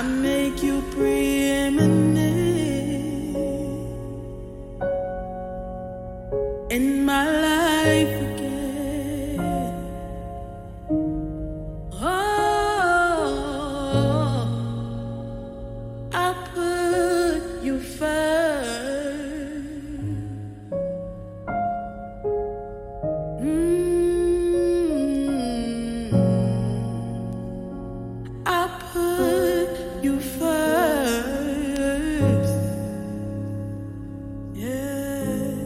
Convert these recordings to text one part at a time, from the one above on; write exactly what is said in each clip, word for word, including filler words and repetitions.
make you preeminent in my life again. Oh, I put you first. Mm, I put you first. Yeah.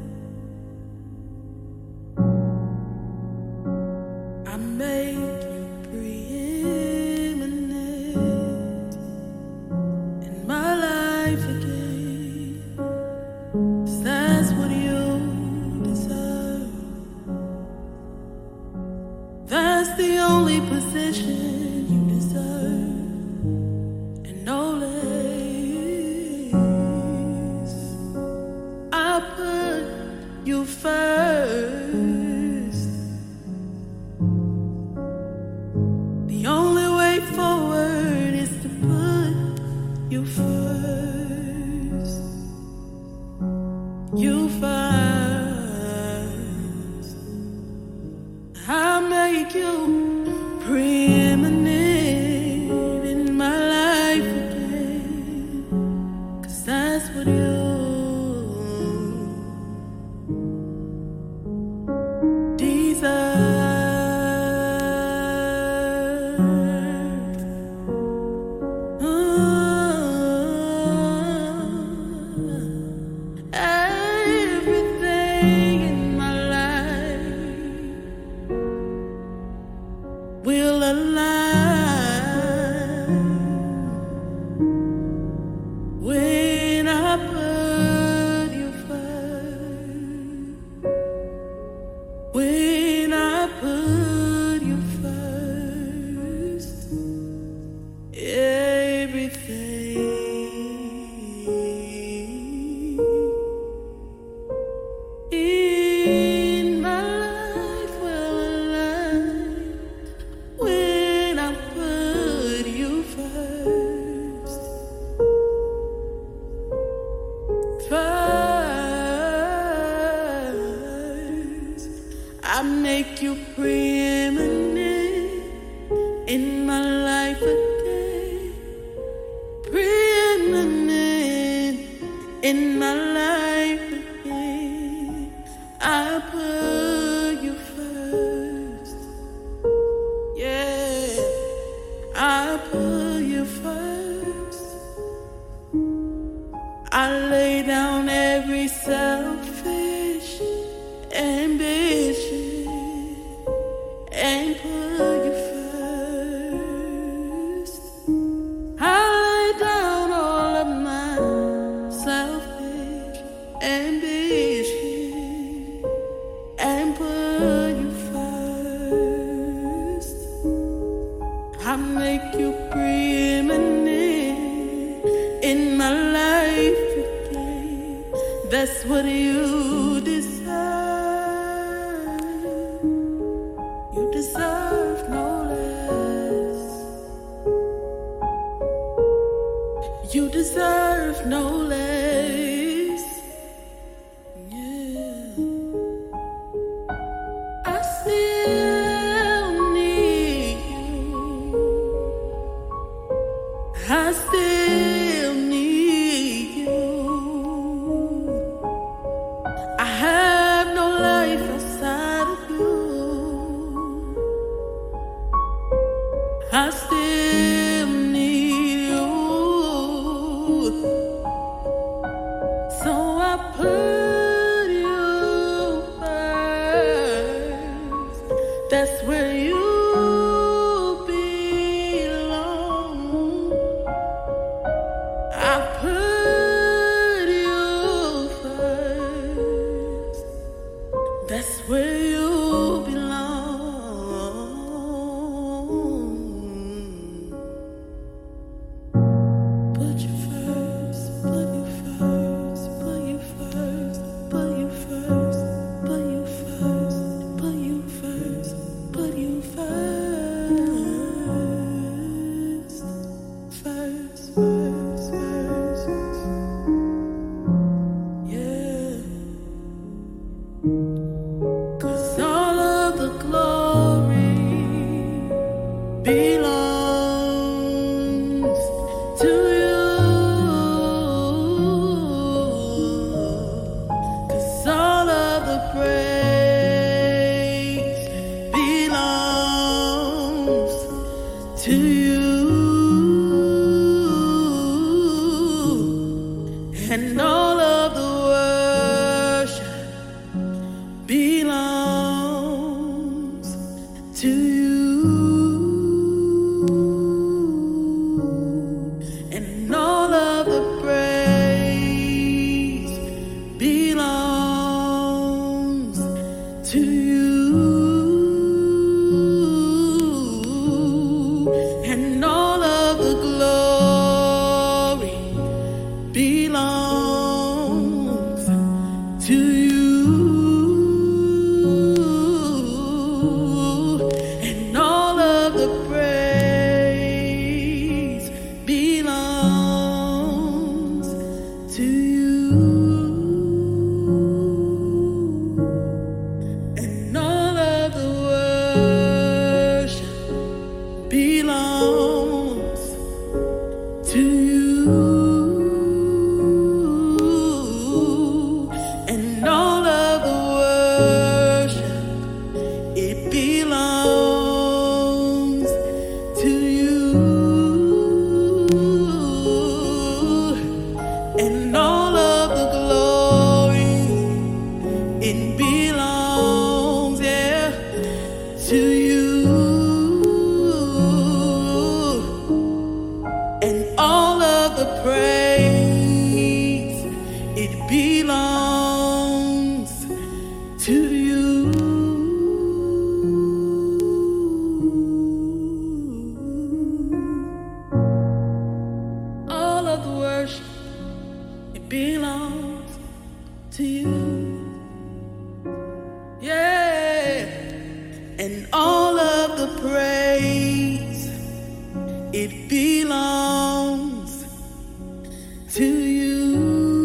I make you preeminent in my life again. 'Cause that's what you deserve. That's the only position you deserve, and no less. I put you first. The only way forward is to put you first. You first. I make you preeminent in my life again. 'Cause that's what you deserve. Uh, everything in my life will align when I put you first. When I put you first, everything in my life will align when I put you first. First, I make you preeminent in my life again. Preeminent in my life again. I put you first. Yeah, I put you first. I lay down every selfish ambition and put you first. I lay down all of my selfish ambition and put you first. I make you preeminent in my life again. That's what you deserve. You deserve no less. You deserve no less. Yeah. I still need you. I still need you. I have no life outside of you. I still need you. So I put you first. That's where you belong. I put you first. That's where you belong. to you, and all of the worship belongs to you, and all of the praise belongs to you. And all of the glory belongs to you, and all of the praise belongs to you, and all of the worship belongs to you, and all of the worship, it belongs to you, and all of the glory, it belongs, yeah, to you. And all of the praise, it belongs to you. All of the worship, it belongs to you. Yeah. And all of the praise, it belongs to you,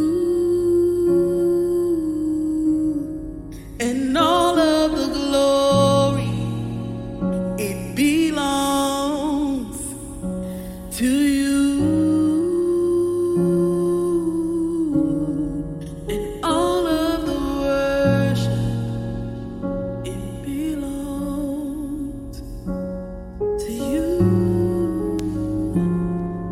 and all of the glory, it belongs to you, and all of the worship, it belongs to you.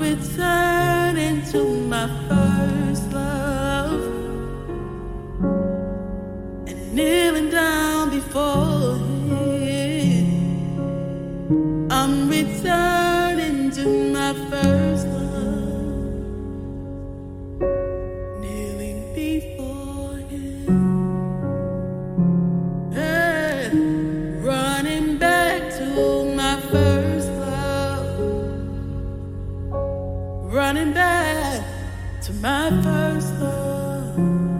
returning to my first love and kneeling down before Him. I'm returning to my first love, kneeling before Him. Hey, running back to my first love, running back to my first love,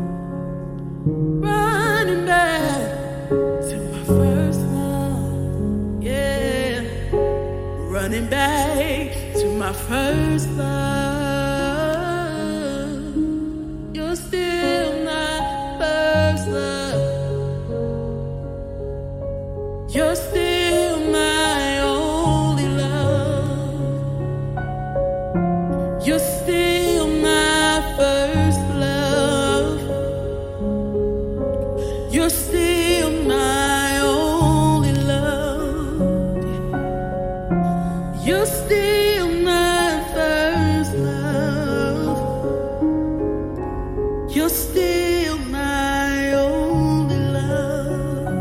running back to my first love, yeah, running back to my first love. You're still my first love. You're still my only love. You're still my first love. You're still my only love. You're still my first love. You're still my only love.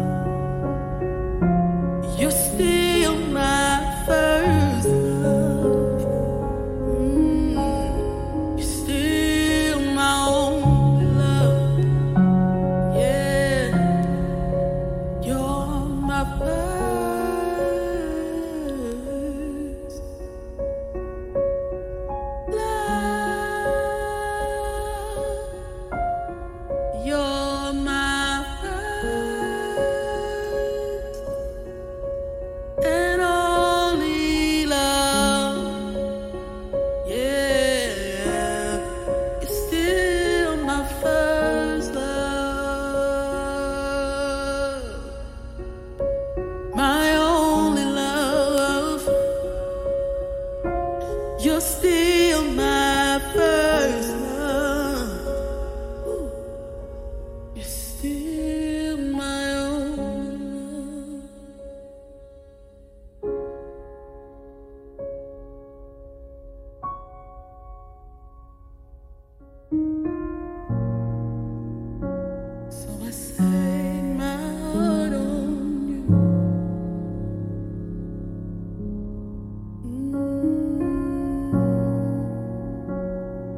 You're still my first love. Mm. You're still my only love. Yeah, you're my first love. You're my first and only love. Yeah, you're still my first love, my only love. You're still my first love. Ooh, you're still my only love. So I set my heart on you. Mm.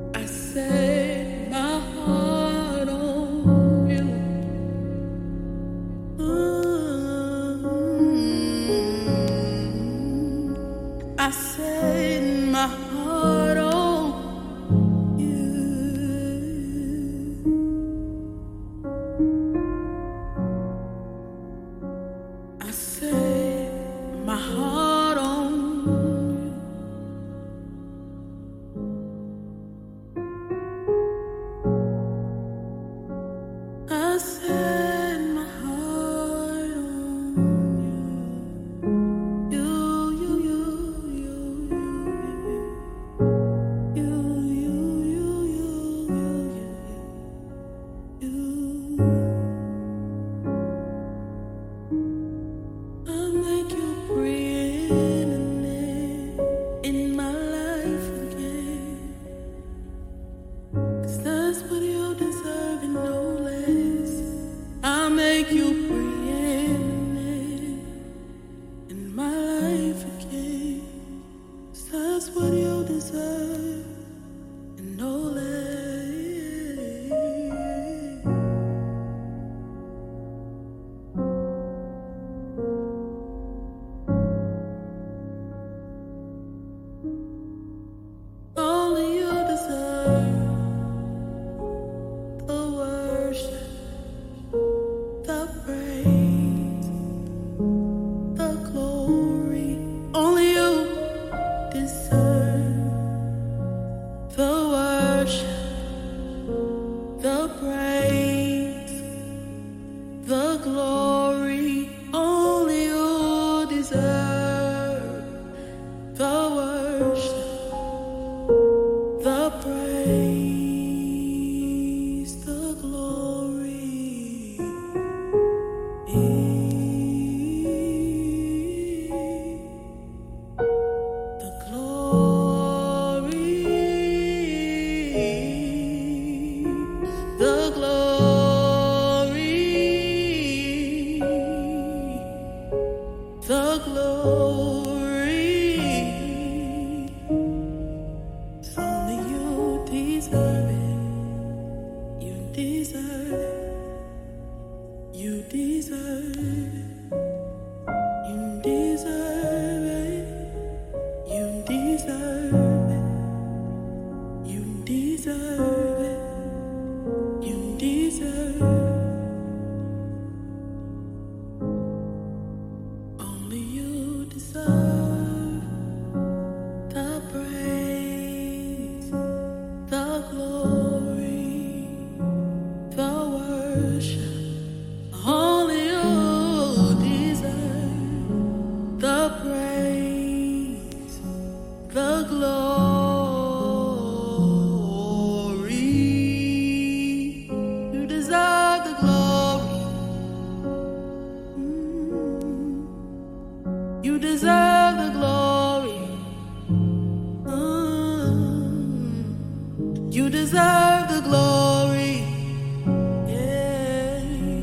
deserve the glory. Yeah.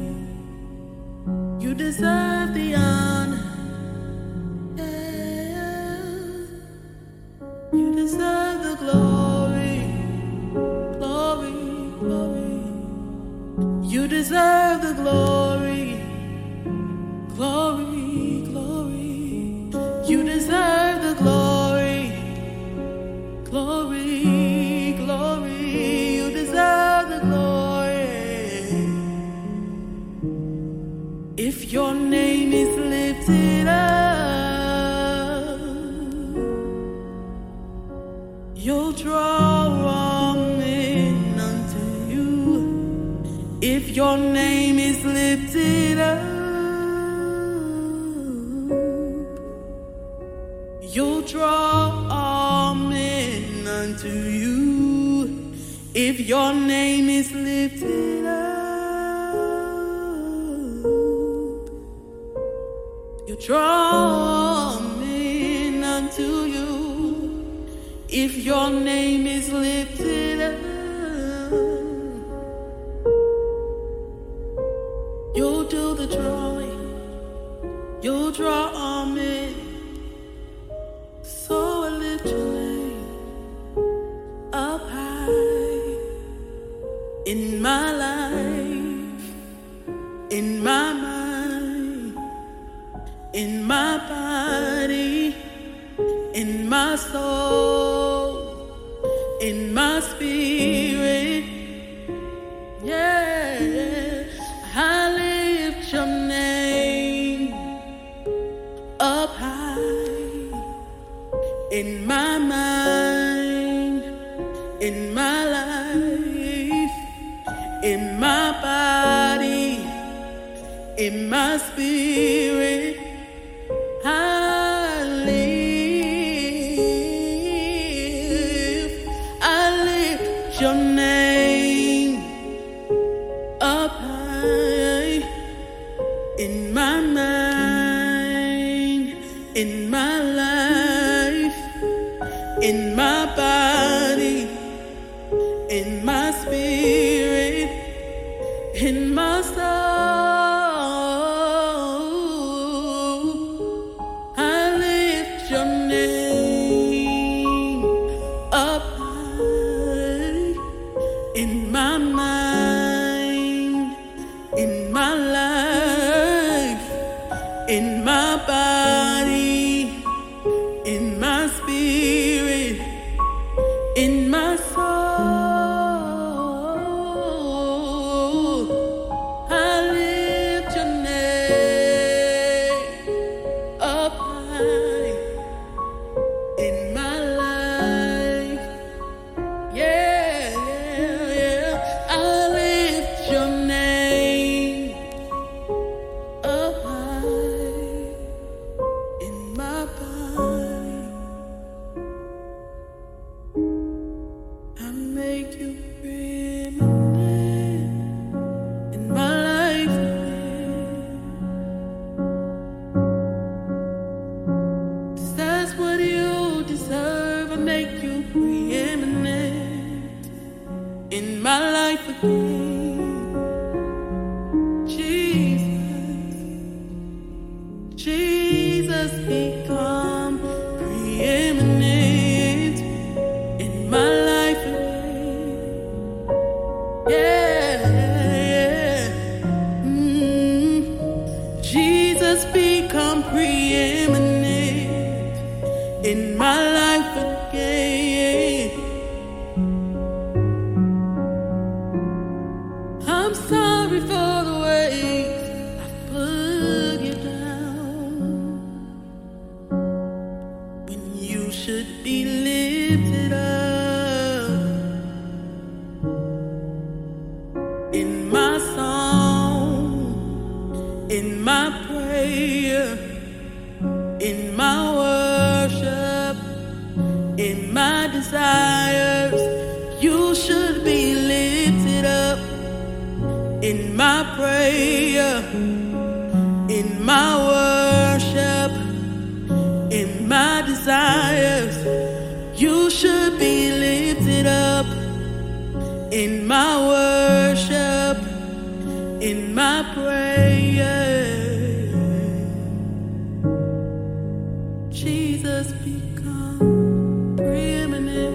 You deserve the honor. Yeah. You deserve the glory. Glory, glory. You deserve the glory. Glory, glory. You deserve the glory. Glory, glory. You deserve the glory. If your name is lifted up, you'll draw all men unto you. If your name is lifted up, you'll draw all men unto you. If your name is lifted up, you'll draw all men unto you. If your name is lifted up, you'll do the drawing. You'll draw all men. So I lift your name up high in my life, in my mind, in my body, in my soul, in my spirit. Yeah, I lift your name up high in my mind, in my life, in my body, in my spirit. I lift, I lift your name up high in my mind, in my life, in my body, in my spirit, in my soul. I lift your name up high in my mind, in my life, in my body, in my spirit, in my soul. I lift your name up high in my life. Yeah, yeah, yeah. I lift your name up high in my body. I make you preeminent in my life again. 'Cause that's what you deserve. I make you preeminent in my life again. Jesus, Jesus, become preeminent in my life again. Yeah, yeah. Mm. Jesus, become preeminent in my life again. I'm sorry for the way I put you down when you should be lifted up. In my song, in my prayer, in my worship, in my desires, you should be lifted up. In my prayer, in my worship, in my desires, you should be lifted up. in my worship, in my prayer. Jesus become preeminent.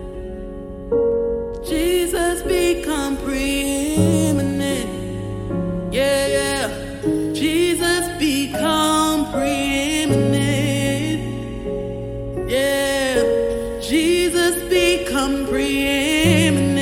Jesus become preeminent. Yeah, yeah. Jesus become preeminent. Yeah. Jesus become preeminent.